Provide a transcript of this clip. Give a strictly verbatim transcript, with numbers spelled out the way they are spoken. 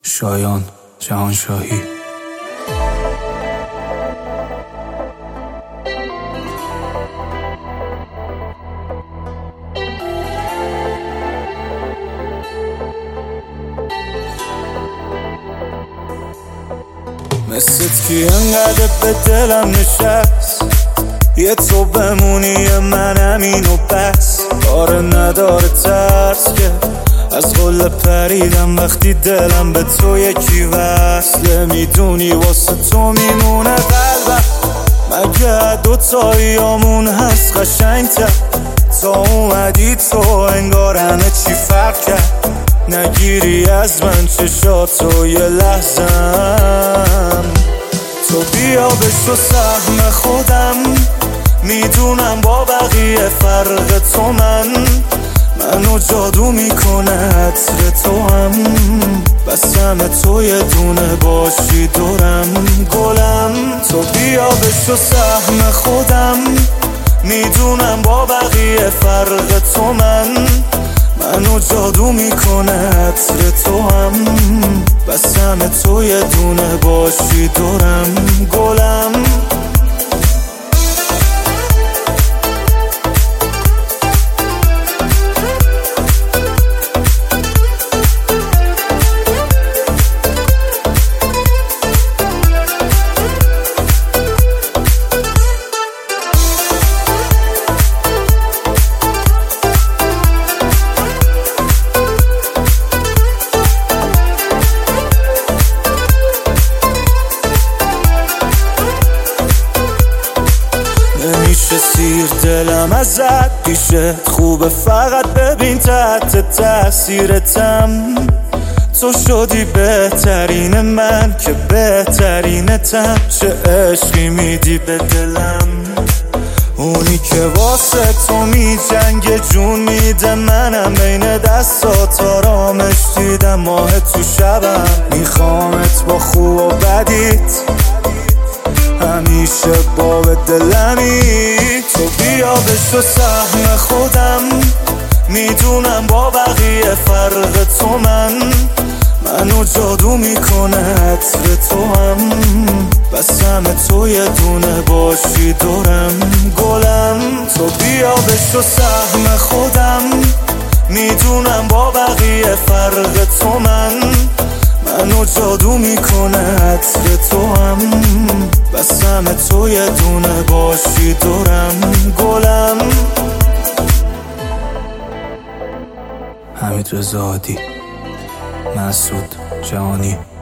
شایان جهانشاهی. مثلت کی انقدر به دلم نشست، یه تو بمونی یه منم اینو بس. کار نداره ترس که از قله پریدم وقتی دلم به تو یکی وصله. میدونی واسه تو میمونه قلبم، مگه دوتاییامون هست قشنگ‌تر. تا اومدی تو انگار همه چی فرق کرد. نگیری از من چشاتو یه لحظم، تو بیا بشو سهم خودم. میدونم با بقیه فرق تو من، منو جادو میکنه عطر تو هم. بس همه تو یه دونه باشی دورم گلم. تو بیا بشو سهم خودم. میدونم با بقیه فرق تو من، منو جادو میکنه عطر تو هم. بس همه تو یه دونه باشی دورم گلم. نمیشه سیر دلم ازت پیشت خوبه، فقط ببین تحت تاثیرتم. تو شدی بهترین من که بهترینتم. چه عشقی میدی به دلم، اونی که واسه تو می جنگ جون میده. منم بین دستات آرامش دیدم، ماه تو شبم میخوامت با خوب و بدیت، همیشه با به دلمی. تو بیا بشو سهم خودم. میدونم با بقیه فرق تو من، منو جادو میکنه عطر تو هم. بس همه تو یه دونه باشی دورم گلم. تو بیا بشو سهم خودم. میدونم با بقیه فرق تو من، منو جادو میکنه عطر تو هم. بس همه تو یه دونه باشی دورم گلم. حمید رضا عادی، مسعود جهانی.